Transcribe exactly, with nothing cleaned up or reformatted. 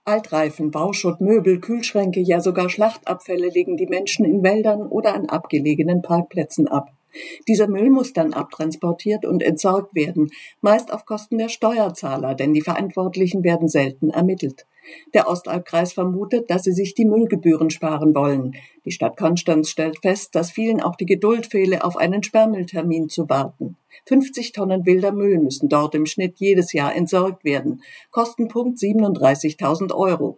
Altreifen, Bauschutt, Möbel, Kühlschränke, ja sogar Schlachtabfälle legen die Menschen in Wäldern oder an abgelegenen Parkplätzen ab. Dieser Müll muss dann abtransportiert und entsorgt werden, meist auf Kosten der Steuerzahler, denn die Verantwortlichen werden selten ermittelt. Der Ostalbkreis vermutet, dass sie sich die Müllgebühren sparen wollen. Die Stadt Konstanz stellt fest, dass vielen auch die Geduld fehle, auf einen Sperrmülltermin zu warten. fünfzig Tonnen wilder Müll müssen dort im Schnitt jedes Jahr entsorgt werden. Kostenpunkt siebenunddreißigtausend Euro.